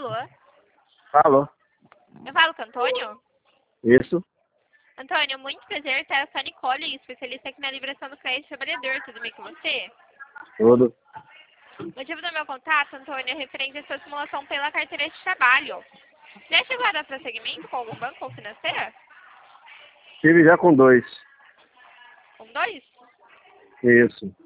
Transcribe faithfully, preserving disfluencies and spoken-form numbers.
Alô? Alô? Eu falo com o Antônio? Isso? Antônio, muito prazer, tá? Eu sou a Nicole, especialista aqui na liberação do crédito trabalhador, tudo bem com você? Tudo. O motivo do meu contato, Antônio, é referente à sua simulação pela carteira de trabalho. Já chegou a dar prosseguimento com algum banco ou financeira? Tive já com dois. Com dois? Isso.